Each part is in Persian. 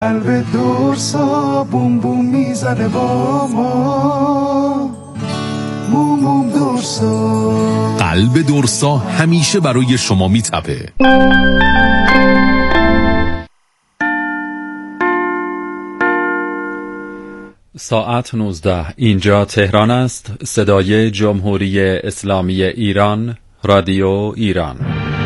قلب دورسا بوم بوم میزنه با ما، بوم بوم دورسا. قلب دورسا همیشه برای شما میتپه. ساعت 19 اینجا تهران است. صدای جمهوری اسلامی ایران، رادیو ایران.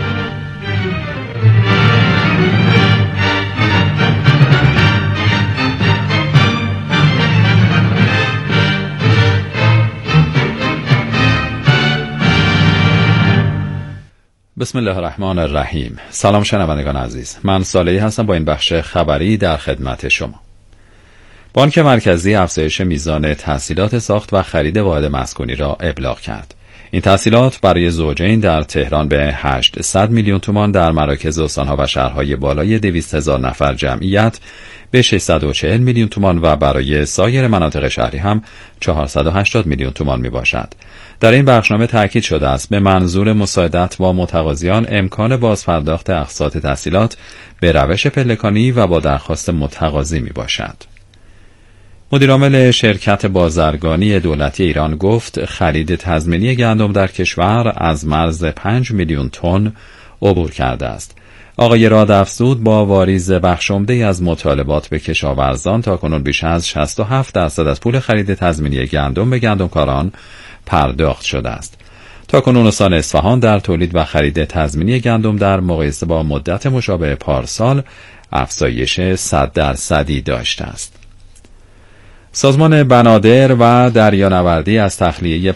بسم الله الرحمن الرحیم. سلام شنوندگان عزیز، من صالحی هستم با این بخش خبری در خدمت شما. بانک مرکزی افزایش میزان تسهیلات ساخت و خرید واحد مسکونی را ابلاغ کرد. این تسهیلات برای زوجین در تهران به 800 میلیون تومان، در مراکز استان‌ها و شهرهای بالای 200,000 نفر جمعیت به 640 میلیون تومان و برای سایر مناطق شهری هم 480 میلیون تومان می باشد. در این بخشنامه تاکید شده است به منظور مساعدت با متقاضیان امکان بازپرداخت اقساط تسهیلات به روش پلکانی و با درخواست متقاضی می باشد. مدیرعامل شرکت بازرگانی دولتی ایران گفت خرید تضمینی گندم در کشور از مرز 5 میلیون تن عبور کرده است. آقای راد افزود با واریز بخش عمده‌ای از مطالبات به کشاورزان تاکنون بیش از 67% از پول خرید تضمینی گندم به گندمکاران پرداخت شده است. تاکنون استان اصفهان در تولید و خرید تضمینی گندم در مقایسه با مدت مشابه پارسال افزایش 100% داشته است. سازمان بنادر و دریانوردی از تخلیه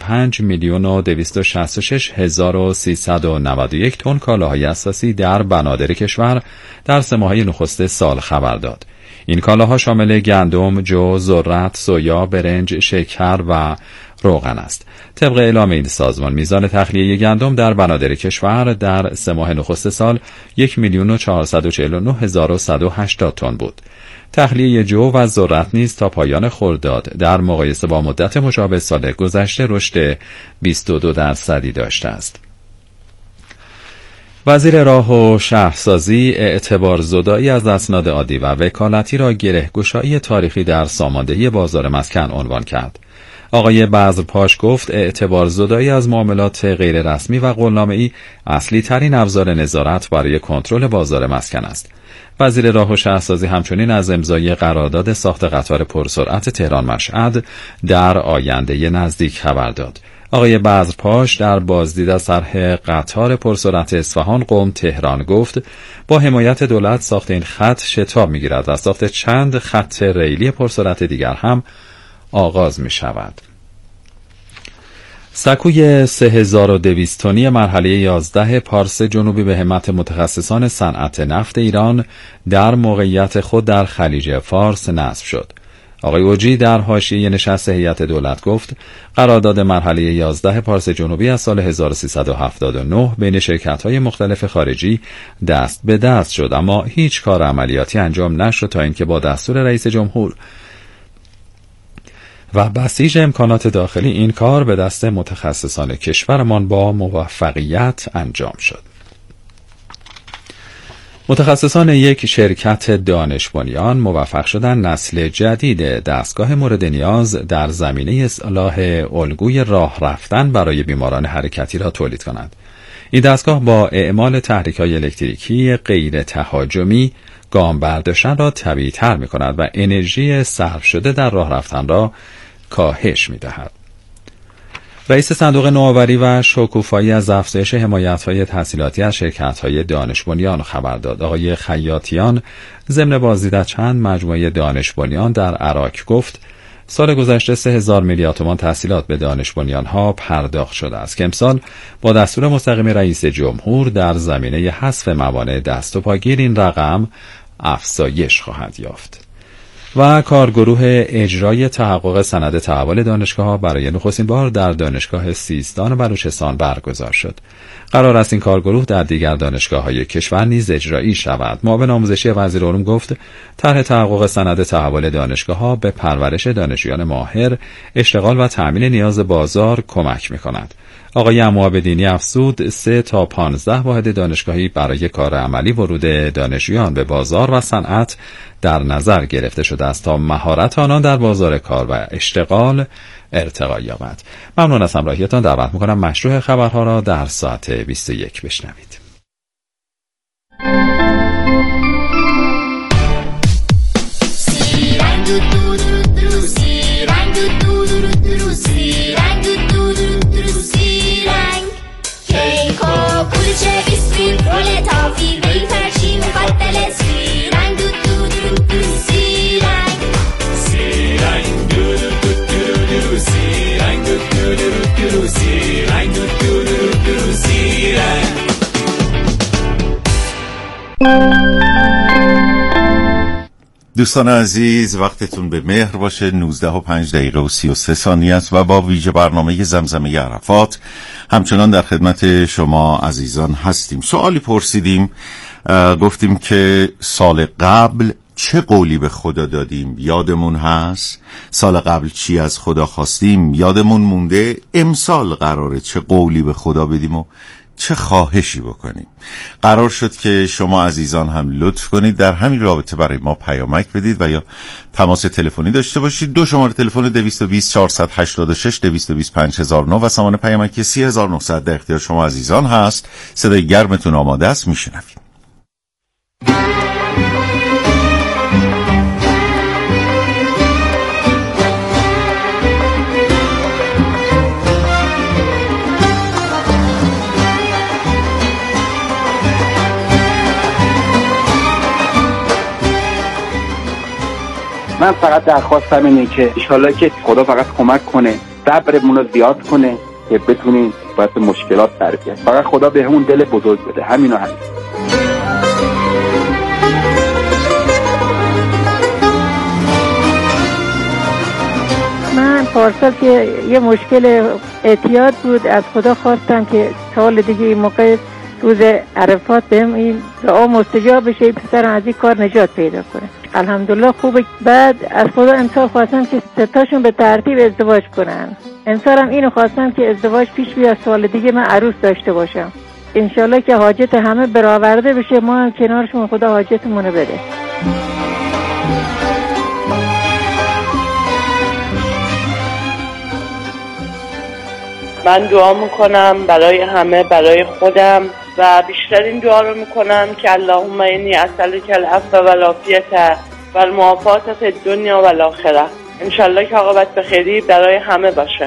5,266,391 تن کالاهای اساسی در بنادر کشور در 3 ماهه نخست سال خبر داد. این کالاها شامل گندم، جو، ذرت، سویا، برنج، شکر و روغن است. طبق اعلام این سازمان میزان تخلیه گندم در بنادر کشور در 3 ماه نخست سال 1,449,180 تن بود. تخلیه جو و ذرت نیز تا پایان خرداد در مقایسه با مدت مشابه سال گذشته رشد 22% داشته است. وزیر راه و شهرسازی اعتبار زدایی از اسناد عادی و وکالتی را گره‌گشایی تاریخی در ساماندهی بازار مسکن عنوان کرد. آقای بذرپاش گفت اعتبار زدایی از معاملات غیر رسمی و قولنامه‌ای اصلی ترین ابزار نظارت برای کنترل بازار مسکن است. وزیر راه و شهرسازی همچنین از امضای قرارداد ساخت قطار پرسرعت تهران مشهد در آینده نزدیک خبر داد. آقای بذرپاش در بازدید از طرح قطار پرسرعت اصفهان قم تهران گفت با حمایت دولت ساخت این خط شتاب می‌گیرد و ساخت چند خط ریلی پرسرعت دیگر هم آغاز می‌شود. سکوی 3200 تنی مرحله 11 پارس جنوبی به همت متخصصان صنعت نفت ایران در موقعیت خود در خلیج فارس نصب شد. آقای اوجی در حاشیه نشست هیئت دولت گفت قرارداد مرحله 11 پارس جنوبی از سال 1379 بین شرکت‌های مختلف خارجی دست به دست شد، اما هیچ کار عملیاتی انجام نشد تا اینکه با دستور رئیس جمهور و بسیج امکانات داخلی این کار به دست متخصصان کشورمان با موفقیت انجام شد. متخصصان یک شرکت دانش بنیان موفق شدند نسل جدید دستگاه مورد نیاز در زمینه اصلاح الگوی راه رفتن برای بیماران حرکتی را تولید کنند. این دستگاه با اعمال تحریک‌های الکتریکی غیر تهاجمی گام برداشتن را طبیعی‌تر می‌کند و انرژی صرف شده در راه رفتن را کاهش می‌دهد. رئیس صندوق نوآوری و شکوفایی از افزایش حمایت‌های تحصیلاتی از شرکت‌های دانش بنیان خبر داد. آقای خیاطیان ضمن بازدید از چند مجموعه دانش بنیان در عراق گفت سال گذشته 3000 میلیارد تومان تحصیلات به دانش بنیان‌ها پرداخت شده است که امسال با دستور مستقیم رئیس جمهور در زمینه حذف موانع دست و پاگیر این رقم افزایش خواهد یافت. و کارگروه اجرای تحقق سند تحول دانشگاه‌ها برای نخستین بار در دانشگاه سیستان و بلوچستان برگزار شد. قرار است این کارگروه در دیگر دانشگاه‌های کشور نیز اجرایی شود. معاون آموزشی وزیر علوم گفت طرح تحقق سند تحول دانشگاه‌ها به پرورش دانشجویان ماهر، اشتغال و تأمین نیاز بازار کمک می‌کند. آقای عموعابدینی افزود 3 تا 15 واحد دانشگاهی برای کار عملی ورود دانشجویان به بازار و صنعت در نظر گرفته شده است تا مهارت آنان در بازار کار و اشتغال ارتقا یابد. ممنون از همراهیتان. دعوت می‌کنم مشروع خبرها را در ساعت 21 بشنوید. دوستان عزیز، وقتتون به مهر باشه. 19:05:33 است و با ویژه برنامه زمزمه عرفات همچنان در خدمت شما عزیزان هستیم. سوالی پرسیدیم، گفتیم که سال قبل چه قولی به خدا دادیم یادمون هست؟ سال قبل چی از خدا خواستیم یادمون مونده؟ امسال قراره چه قولی به خدا بدیم و چه خواهشی بکنیم؟ قرار شد که شما عزیزان هم لطف کنید در همین رابطه برای ما پیامک بدید و یا تماس تلفنی داشته باشید. 2 شماره تلفن 220 486 225 5009 و سامان پیامکی 3900 در اختیار شما عزیزان هست. صدای گرمتون آماده است، میشنوید. من فقط درخواستم اینه که انشالله که خدا فقط کمک کنه، صبرمون رو زیاد کنه که بتونیم باید مشکلات در بیاد. فقط خدا به همون دل بزرگ بده، همینو همین. من پارسال که یه مشکل اعتیاد بود، از خدا خواستم که سال دیگه این موقع روز عرفات بهم این دعا مستجاب بشه، پسرم از این کار نجات پیدا کنه. الحمدلله خوبه. بعد از خدا امسال خواستم که 3 تاشون به ترتیب ازدواج کنن. امسالم اینو خواستم که ازدواج پیش بیاد، سال دیگه من عروس داشته باشم. انشالله که حاجت همه برآورده بشه، ما هم کنارشون، خدا حاجتمونو بده. من دعا میکنم برای همه، برای خودم و بیشتر این دعا رو میکنم که اللهم انی اسألک العفو والعافیة والمعافاة فی الدنیا والآخرة. انشالله که عاقبت به خیری برای همه باشه.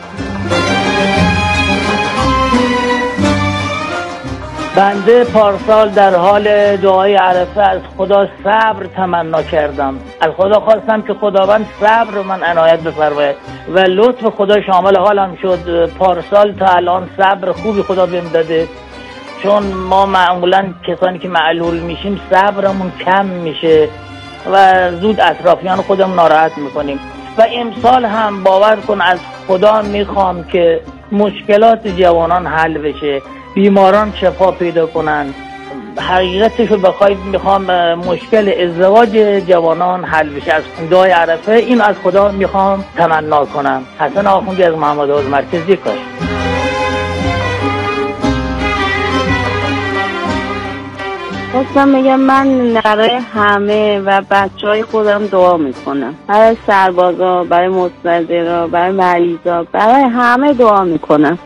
بنده پارسال در حال دعای عرفه از خدا صبر تمنا کردم. از خدا خواستم که خداوند صبر رو من عنایت بفرماید و لطف خدا شامل حالم شد. پارسال تا الان صبر خوبی خدا بهم داده، چون ما معمولا کسانی که معلول میشیم صبرمون کم میشه و زود اطرافیان خودمون ناراحت میکنیم. و امسال هم باور کن از خدا میخوام که مشکلات جوانان حل بشه، بیماران شفا پیدا کنن. حقیقتشو بخواید میخوام مشکل ازدواج جوانان حل بشه. از دعای عرفه این از خدا میخوام تمنا کنم. حسن آخوندی از محمد آباد مرکزی کاش. خواستم بگم من برای همه و بچهای خودم دعا میکنم، برای سربازا، برای مستضعفا، برای مریضا، برای همه دعا میکنم.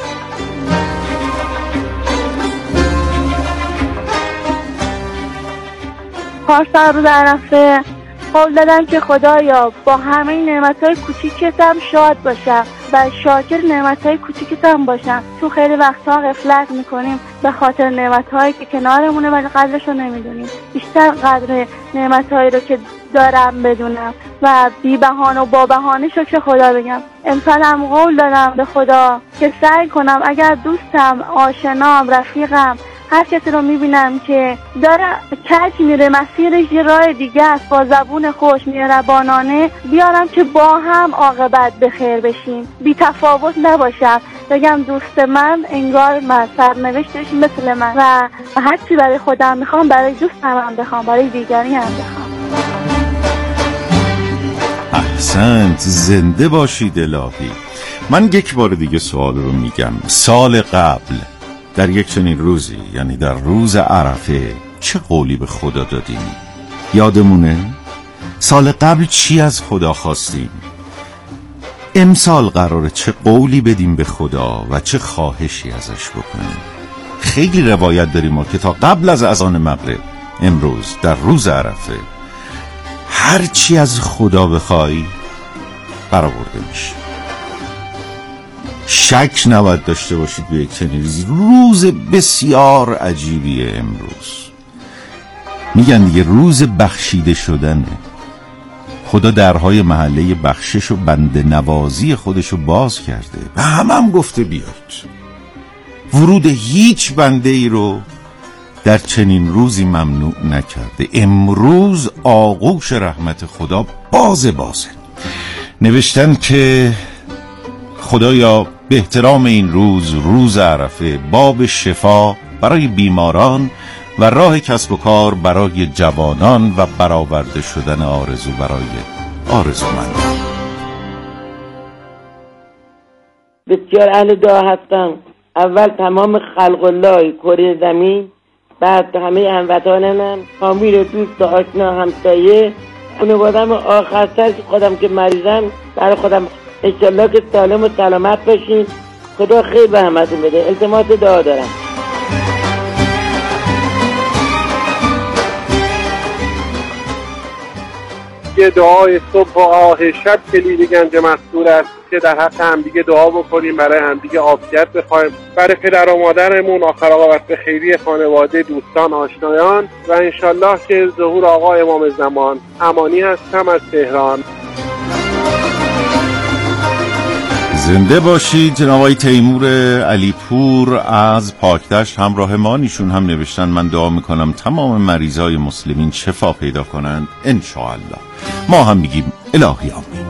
پارسال رو در عرفه قول دادم که خدایا با همه نعمتهای کوچیکتم شاد باشم و شاکر نعمتهای کوچیکتم باشم. تو خیلی وقتها غفلت میکنیم به خاطر نعمتهایی که کنارمونه ولی قدرش رو نمیدونیم. بیشتر قدر نعمتهایی رو که دارم بدونم و بی بهانه و با بهانه شکر خدا بگم. امسالم قول دادم به خدا که سعی کنم اگر دوستم، آشنام، رفیقم، هر کسی رو میبینم که داره کج میره مسیرش یه راه دیگه است، با زبون خوش مهربانانه بیارم که با هم عاقبت به خیر بشیم، بی تفاوت نباشم، بگم دوست من انگار من سرنوشتش مثل من و هر چی برای خودم میخوام برای دوستم هم بخوام، برای دیگری هم بخوام. احسنت، زنده باشید الهی. من یک بار دیگه سوال رو میگم. سال قبل در یک چنین روزی، یعنی در روز عرفه، چه قولی به خدا دادیم یادمونه؟ سال قبل چی از خدا خواستیم؟ امسال قراره چه قولی بدیم به خدا و چه خواهشی ازش بکنیم؟ خیلی روایت داریم ما که تا قبل از اذان مغرب امروز در روز عرفه هر چی از خدا بخوای برآورده میشه. شک نباید داشته باشید به یک چنین روز بسیار عجیبیه امروز. میگن دیگه روز بخشیده شدنه. خدا درهای محله بخشش و بنده نوازی خودشو باز کرده و هم گفته بیاید. ورود هیچ بنده ای رو در چنین روزی ممنوع نکرده. امروز آغوش رحمت خدا بازه. نوشتن که خدایا به احترام این روز عرفه، باب شفا برای بیماران و راه کسب و کار برای جوانان و برآورده شدن آرزو برای آرزومندان. بسیار اهل دعا هستم. اول تمام خلق الله کره زمین، بعد همه هموطنانم، فامیل، دوست و آشنا، همسایه، خانواده‌ام، آخرتر خودم که مریضم برای خودم انشالله که سالم و سلامت باشین. خدا خیر به همتون بده. التماس دعا دارم. یه دعای صبح و آه شب کلید گنج مستور است که در حق همدیگه دعا بکنیم، برای همدیگه عافیت بخوایم، برای پدر و مادرمون، آخر عاقبت به خیری خانواده، دوستان، آشنایان و انشالله که ظهور آقا امام زمان. امانی هستم از تهران. زنده باشید. جناب آقای تیمور علیپور از پاکدشت همراه ما. ایشون هم نوشتن من دعا میکنم تمام مریضای مسلمین شفا پیدا کنند انشاءالله. ما هم میگیم الهی آمین.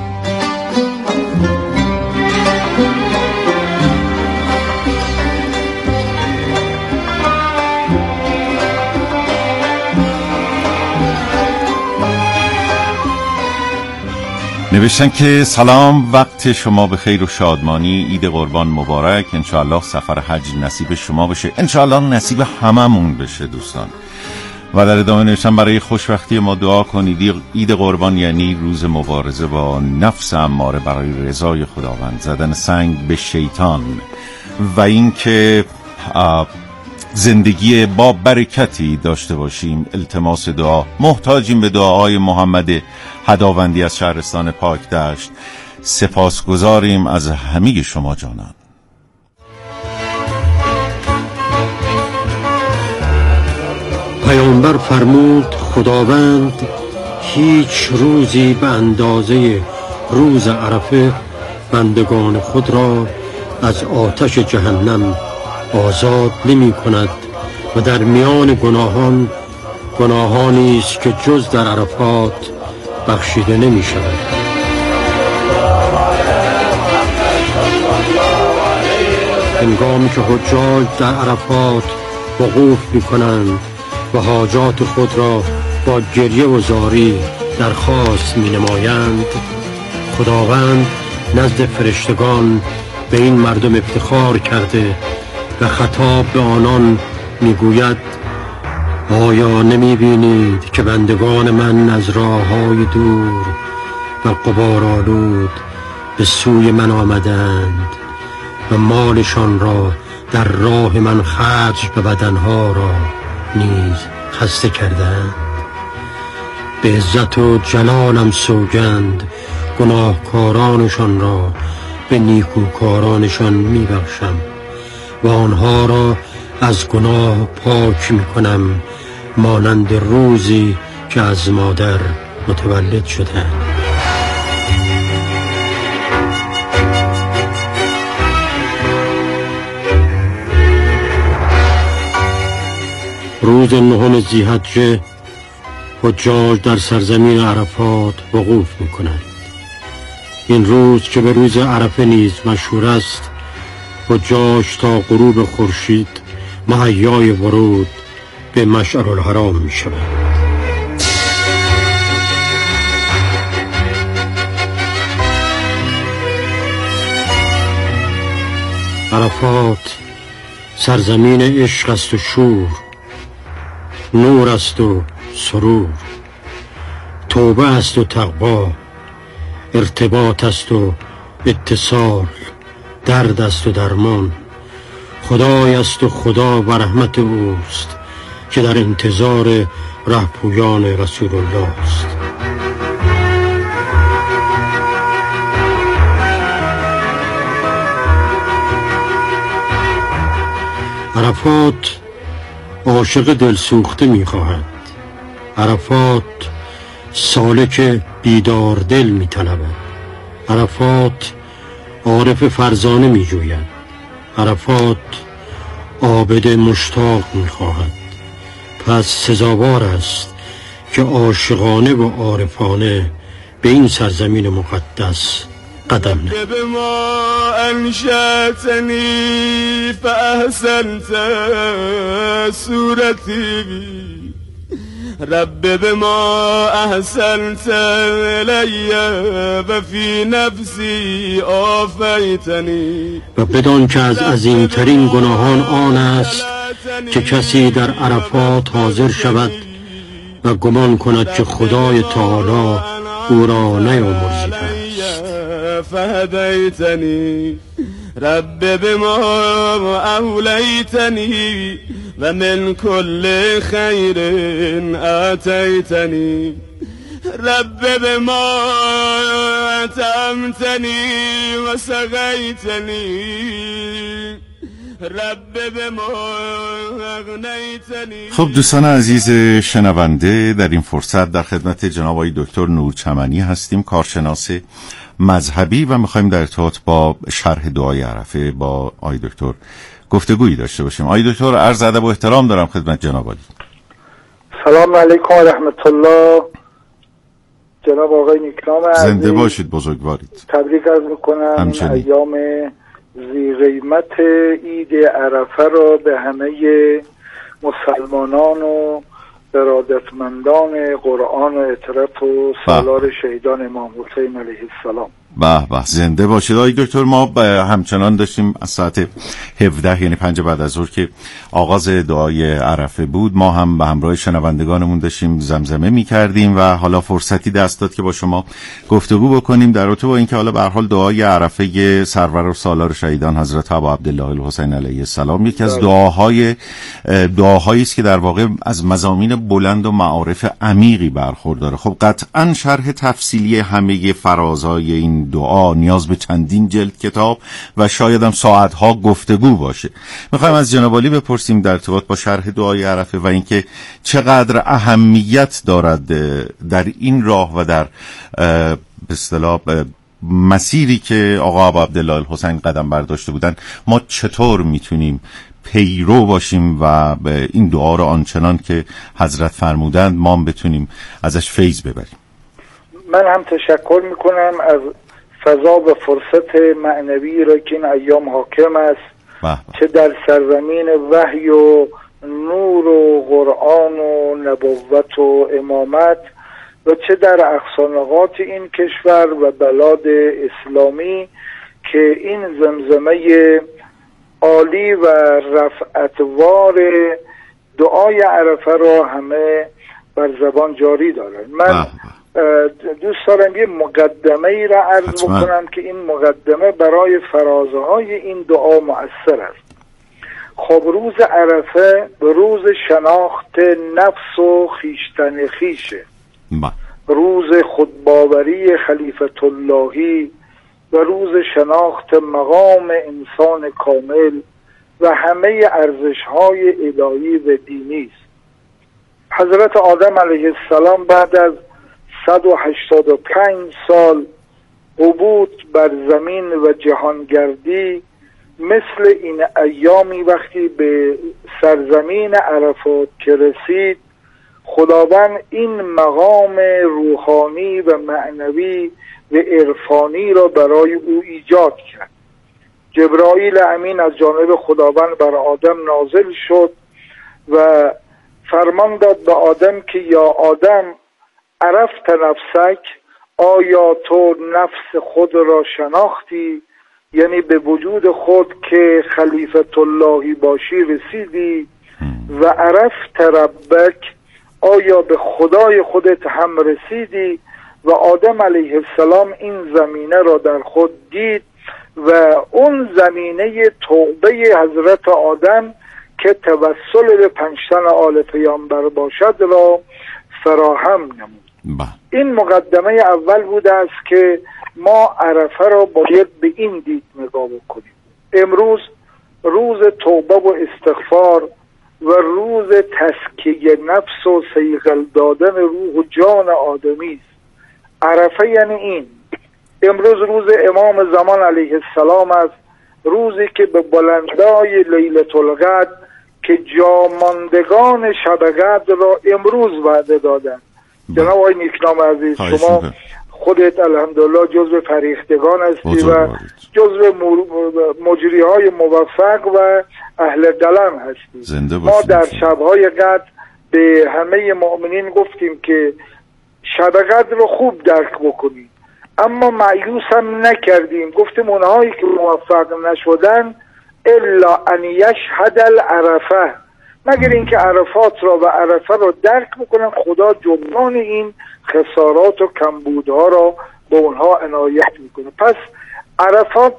نوشتن که سلام، وقت شما به خیر و شادمانی، عید قربان مبارک. انشاءالله سفر حج نصیب شما بشه، انشاءالله نصیب هممون بشه دوستان. و در ادامه نوشتن برای خوشبختی ما دعا کنید. عید قربان یعنی روز مبارزه با نفس اماره برای رضای خداوند، زدن سنگ به شیطان و اینکه زندگی با برکتی داشته باشیم. التماس دعا، محتاجیم به دعاهای محمد هداوندی از شهرستان پاکدشت. سپاسگزاریم از همه شما جانان. پیامبر فرمود خداوند هیچ روزی به اندازه روز عرفه بندگان خود را از آتش جهنم آزاد نمی کند و در میان گناهانی است که جز در عرفات بخشیده نمی شود. هنگامی که حجاج در عرفات وقوف می کنند و حاجات خود را با گریه و زاری درخواست می نمایند، خداوند نزد فرشتگان به این مردم افتخار کرده و خطاب به آنان می گوید آیا نمی بینید که بندگان من از راههای دور و غبارآلود به سوی من آمدند و مالشان را در راه من خرج به بدنها را نیز خسته کردند. به عزت و جلالم سوگند گناهکارانشان را به نیکوکارانشان می بخشم و آنها را از گناه پاک می کنم مانند روزی که از مادر متولد شدند. روز 9 ذی‌حجه حجاج در سرزمین عرفات وقوف می کنند. این روز که به روز عرفه نیز مشهور است، حجاج تا غروب خورشید مهیای ورود به مشعر الحرام می شود. عرفات سرزمین عشق است و شور، نور است و سرور. توبه است و تقوا، ارتباط است و اتصال، درد است و درمان. خدای است و خدا و رحمت اوست که در انتظار رهپویان رسول الله است. عرفات عاشق دلسوخته می‌خواهد. عرفات سالک بیدار دل می‌طلبد. عرفات عارف فرزانه می‌جوید. عرفات عابد مشتاق می‌خواهد. پس سزاوار است که عاشقانه و عارفانه به این سرزمین مقدس قدم نهد. بما انشأتنی فاحسنت صورتی رب بما احسنت الی و فی نفسی آفیتنی. و بدان که از عظیمترین گناهان آن است که کسی در عرفات حاضر شود و گمان کند که خدای تعالی او را نیامرزیده است. فهدیتنی رب بما اولیتنی و من کل خیر آتیتنی رب بما اطعمتنی و سقیتنی رب بما اغنیتنی. خب دوستان عزیز شنونده، در این فرصت در خدمت جناب آقای دکتر نورچمنی هستیم، کارشناس مذهبی، و میخوایم در ارتباط با شرح دعای عرفه با آقای دکتر گفتگویی داشته باشیم. آقای دکتر، عرض ادب و احترام دارم خدمت جناب عالی. سلام علیکم و رحمت الله. جناب آقای نیکنام زنده باشید، بزرگوارید. تبریک عرض میکنم. همچنین. ایام ذی قیمت عید عرفه را به همه مسلمانان و ارادتمندان قرآن و اطرت و سالار شهیدان امام حسین علیه السلام. به به، زنده باشید آقای دکتر. ما همچنان داشتیم از ساعت 17 یعنی 5 بعد از ظهر که آغاز دعای عرفه بود، ما هم به همراه شنوندگانمون داشتیم زمزمه می‌کردیم و حالا فرصتی دست داد که با شما گفتگو بکنیم در رابطه با اینکه حالا به هر حال دعای عرفه سرور و سالار شهیدان حضرت ابا عبدالله الحسین علیه السلام یکی از دعاهایی است که در واقع از مضامین بلند و معارف عمیقی برخورداره. خب قطعاً شرح تفصیلی همه فرازهای این دعا نیاز به چندین جلد کتاب و شاید هم ساعتها گفتگو باشه. میخوایم از جناب عالی بپرسیم در ارتباط با شرح دعای عرفه و اینکه چقدر اهمیت دارد در این راه و در به اصطلاح مسیری که آقا ابا عبدالله الحسین قدم برداشته بودن، ما چطور میتونیم پیرو باشیم و به این دعا رو آنچنان که حضرت فرمودند ما بتونیم ازش فیض ببریم. من هم تشکر میکنم از فضا و فرصت معنوی را که این ایام حاکم است، چه در سرزمین وحی و نور و قرآن و نبوت و امامت و چه در اقصانقات این کشور و بلاد اسلامی که این زمزمه عالی و رفعتوار دعای عرفه را همه بر زبان جاری دارن. من دوست دارم یه مقدمه ای را عرض بکنم که این مقدمه برای فرازه های این دعا مؤثر است. خب روز عرفه به روز شناخت نفس و خیشتن خیشه، روز خودباوری خلیفت اللهی و روز شناخت مقام انسان کامل و همه ارزش های الهی و دینی است. حضرت آدم علیه السلام بعد از 185 سال عبور بر زمین و جهانگردی مثل این ایامی وقتی به سرزمین عرفات که رسید، خداوند این مقام روحانی و معنوی و عرفانی را برای او ایجاد کرد. جبرائیل امین از جانب خداوند بر آدم نازل شد و فرمان داد به آدم که یا آدم عرفت نفسک، آیا تو نفس خود را شناختی؟ یعنی به وجود خود که خلیفت اللهی باشی رسیدی؟ و عرفت ربک، آیا به خدای خودت هم رسیدی؟ و آدم علیه السلام این زمینه را در خود دید و اون زمینه توبه حضرت آدم که توسل به 5 تن آل پیامبر باشد را فراهم نمود. این مقدمه اول بوده است که ما عرفه را باید به این دید نگاه بکنیم. امروز روز توبه و استغفار و روز تزکیه نفس و صیقل دادن روح و جان آدمی است. عرفه یعنی این. امروز روز امام زمان علیه السلام است، روزی که به بلندای لیلة القدر که جاماندگان شب قدر را امروز وعده دادند. جناب آقای نیکنام عزیز، شما خودت الحمدلله جزو فریختگان هستی و جزو مجری های موفق و اهل قلم هستی. ما در شبهای قدر به همه مؤمنین گفتیم که شب قدر رو خوب درک بکنید، اما مایوس هم نکردیم. گفتیم اونهایی که موفق نشدن الا ان یشهد العرفه، مگر اینکه عرفات را و عرفه را درک بکنن، خدا جبران این خسارات و کمبودها را به اونها عنایت میکنه. پس عرفات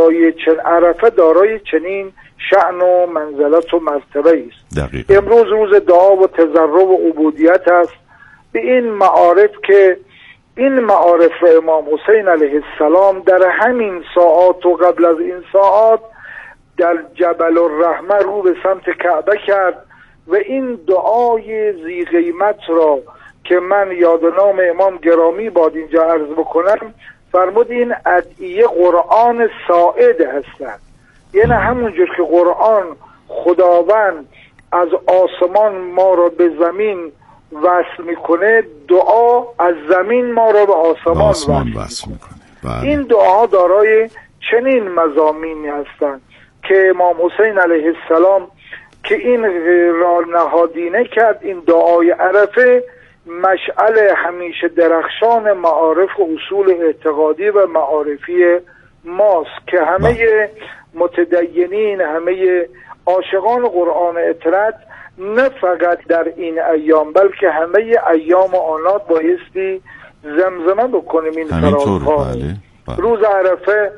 عرفه دارای چنین شأن و منزلت و مرتبه است. امروز روز دعا و تضرع و عبودیت است به این معارف که این معارف را امام حسین علیه السلام در همین ساعات و قبل از این ساعات در جبل الرحمه رو به سمت کعبه کرد و این دعای ذی قیمت را که من یادنام امام گرامی باد اینجا عرض بکنم، فرمود این ادعیه قرآن ساعد هستند. یعنی همونجور که قرآن خداوند از آسمان ما را به زمین وصل میکنه، دعا از زمین ما را به آسمان وصل میکنه. این دعا دارای چنین مضامینی هستند که امام حسین علیه السلام که این را نهادینه کرد، این دعای عرفه مشعل همیشه درخشان معارف و اصول اعتقادی و معارفی ماست که همه متدینین، همه عاشقان قرآن اطرت نه فقط در این ایام بلکه همه ایام آنات بایستی زمزمه بکنیم این فرازها. روز عرفه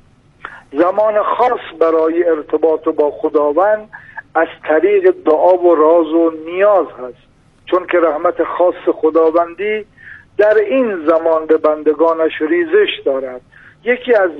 زمان خاص برای ارتباط با خداوند از طریق دعا و راز و نیاز هست، چون که رحمت خاص خداوندی در این زمان به بندگانش ریزش دارد. یکی از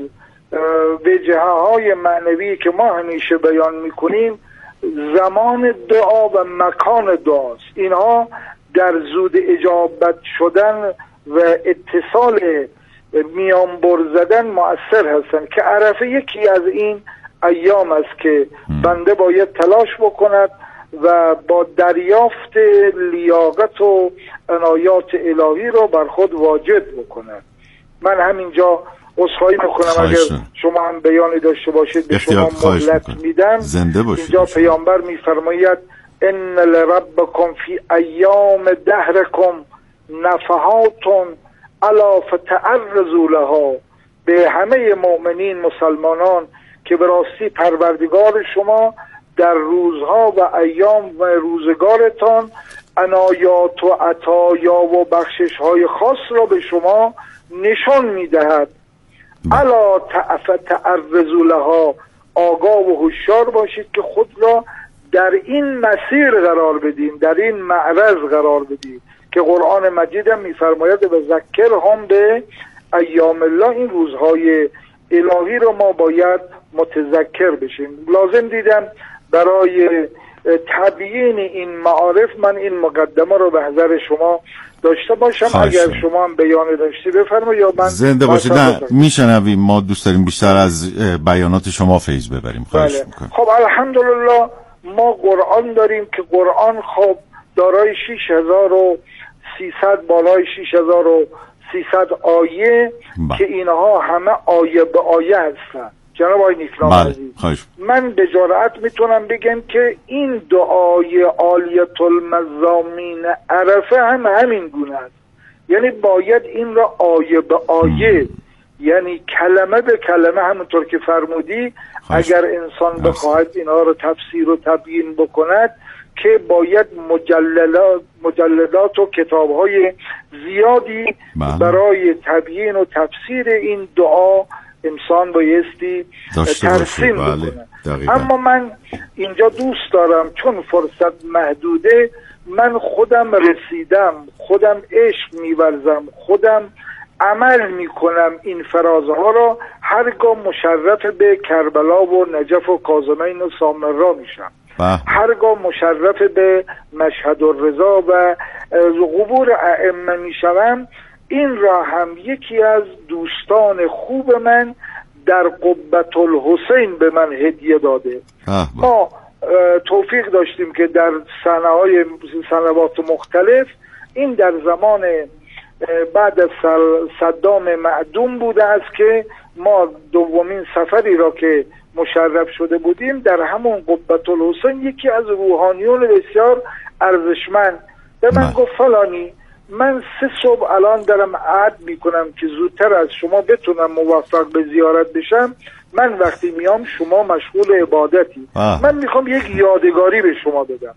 وجهه‌های معنوی که ما همیشه بیان میکنیم زمان دعا و مکان دعاست. اینها در زود اجابت شدن و اتصال میانبر زدن مؤثر هستند که عرفه یکی از این ایام است که بنده باید تلاش بکند و با دریافت لیاقت و عنایات الهی را بر خود واجد بکند. من همینجا عذرخواهی میکنم اگر شما هم بیانی داشته باشید به شما مهلت میدم. اینجا پیامبر میفرماید ان لربکم فی ایام دهرکم نفحات الا فتعرضوا لها. به همه مؤمنین مسلمانان که به راستی پروردگار شما در روزها و ایام و روزگارتان عنایات و عطایا و بخشش های خاص را به شما نشان میدهد. الا تعرضوا لها، آگاه و هوشیار باشید که خود را در این مسیر قرار بدین، در این معرض قرار بدین که قرآن مجید هم میفرماید و ذکر هم به ایام الله، این روزهای الهی رو ما باید متذکر بشیم. لازم دیدم برای تبیین این معارف من این مقدمه رو به حضر شما داشته باشم. اگر شما هم بیان داشتی بفرمایید یا من زنده باشید. نه میشنویم، ما دوست داریم بیشتر از بیانات شما فیض ببریم. خواهش میکنم. خب الحمدلله ما قرآن داریم که قرآن خب دارای 6300 بالای 6300 آیه که اینها همه آیه به آیه هستن. جناب آقای نیکنام عزیز، من به جرأت میتونم بگم که این دعای عالیت المضامین عرفه هم همین گونه است. یعنی باید این را آیه به آیه، یعنی کلمه به کلمه، همونطور که فرمودی اگر انسان بخواهد اینها را تفسیر و تبیین بکند که باید مجلدات و کتاب‌های زیادی برای تبیین و تفسیر این دعا انسان بایستی ترسیم بکنه. اما من اینجا دوست دارم چون فرصت محدوده، من خودم رسیدم، خودم عشق می‌ورزم، خودم عمل میکنم این فرازها را، هرگاه مشرف به کربلا و نجف و کاظمین و سامرا میشم، هرگاه مشرف به مشهد الرضا و قبور ائمه میشم. این را هم یکی از دوستان خوب من در قبة الحسین به من هدیه داده. ما توفیق داشتیم که در سنوات مختلف، این در زمان بعد از صدام معدوم بوده است که ما دومین سفری را که مشرف شده بودیم در همون قبة الحسین، یکی از روحانیون بسیار ارزشمند به من گفت فلانی من 3 صبح الان دارم عهد میکنم که زودتر از شما بتونم موفق به زیارت بشم، من وقتی میام شما مشغول عبادتی، من میخوام یک یادگاری به شما بدم.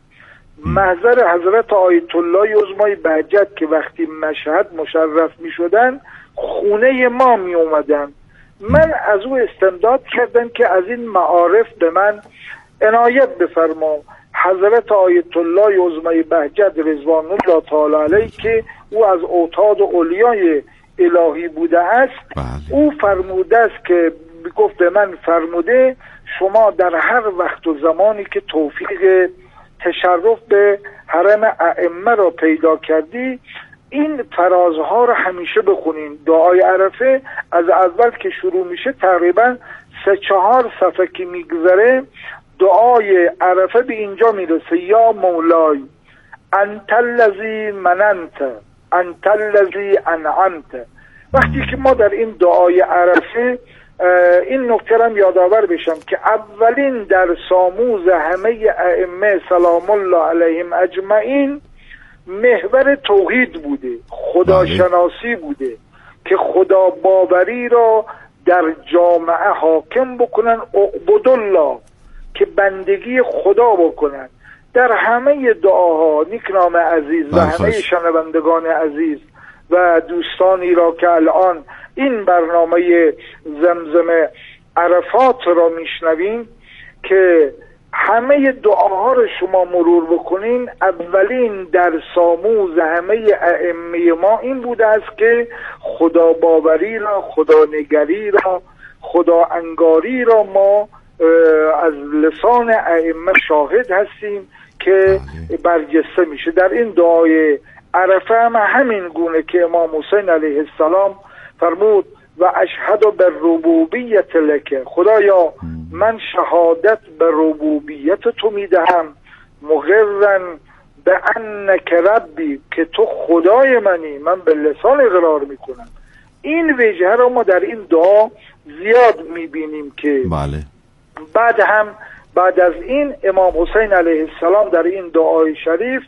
محضر حضرت آیت الله عظمای بهجت که وقتی مشهد مشرف میشدن خونه ما می اومدن، من از او استمداد کردم که از این معارف به من عنایت بفرما. حضرت آیت الله عظمای بهجت رضوان الله تعالی علیه که او از اوتاد اولیای الهی بوده است، او فرموده است که گفت به من فرموده شما در هر وقت و زمانی که توفیق تشرف به حرم ائمه را پیدا کردی، این فرازها را همیشه بخونین. دعای عرفه از اول که شروع میشه تقریبا 3-4 صفحه که میگذره دعای عرفه به اینجا میرسه: یا مولای انت الذی مننت انت الذی انعمت. وقتی که ما در این دعای عرفه این نکته را یادآور بشم که اولین در ساموز همه ائمه سلام الله علیهم اجمعین محور توحید بوده، خداشناسی بوده که خدا باوری را در جامعه حاکم بکنن، اعبد الله که بندگی خدا بکنن. در همه دعاها نیکنام عزیز و همه شنوندگان عزیز و دوستانی را که الان این برنامه زمزم عرفات را میشنویم که همه دعاها رو شما مرور بکنین، اولین در ساموز همه ائمه ما این بوده است که خدا باوری را، خدا نگری را، خدا انگاری را ما از لسان ائمه شاهد هستیم که برجسته میشه. در این دعای عرفه هم همین گونه که امام حسین علیه السلام فرمود: و اشهد به ربوبیت لک، خدایا من شهادت به ربوبیت تو میدهم، مقرن به انک ربی که تو خدای منی، من به لسان اقرار میکنم. این وجه را ما در این دعا زیاد میبینیم که بعد از این امام حسین علیه السلام در این دعای شریف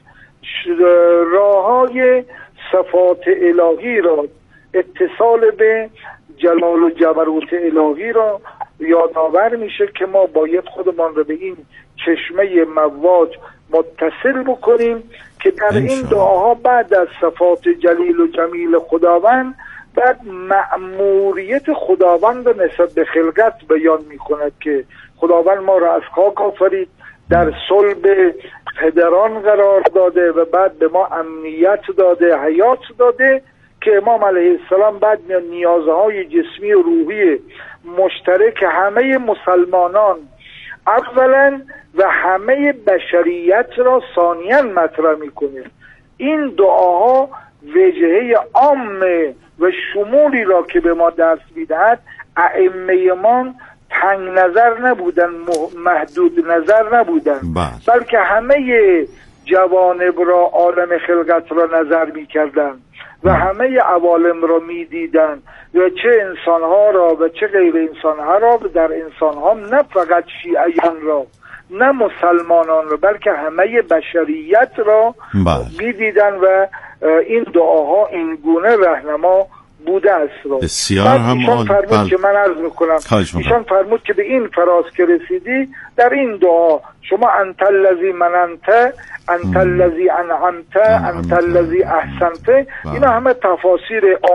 راههای صفات الهی را، اتصال به جلال و جبروت الهی را یادآور میشه که ما باید خودمان رو به این چشمه مواج متصل بکنیم که در این دعاها بعد از صفات جلیل و جمیل خداوند بعد مأموریت خداوند نسبت به خلقت بیان میکند که خداوند ما را از خاک آفرید، در صلب پدران قرار داده و بعد به ما امنیت داده، حیات داده که امام علیه السلام بعد نیازهای جسمی و روحی مشترک همه مسلمانان اولا و همه بشریت را ثانیاً مطرح میکنه. این دعاها وجهه عام و شمولی را که به ما درس میدهد، ائمه ما تنگ نظر نبودن، محدود نظر نبودن، بلکه همه جوانب را، عالم خلقت را نظر میکردن و همه عوالم را میدیدن و چه انسانها را و چه غیر انسانها را، در انسانها نه فقط شیعیان را نه مسلمانان را بلکه همه بشریت را میدیدن و این دعاها این گونه راهنما بوده است. بسیار هم ایشان فرمود که من عرض میکنم، ایشان فرمود که به این فراز که رسیدی در این دعا شما انت الذی مننت، انت الذی انعمت، انت الذی احسنت، اینا همه تفاسیر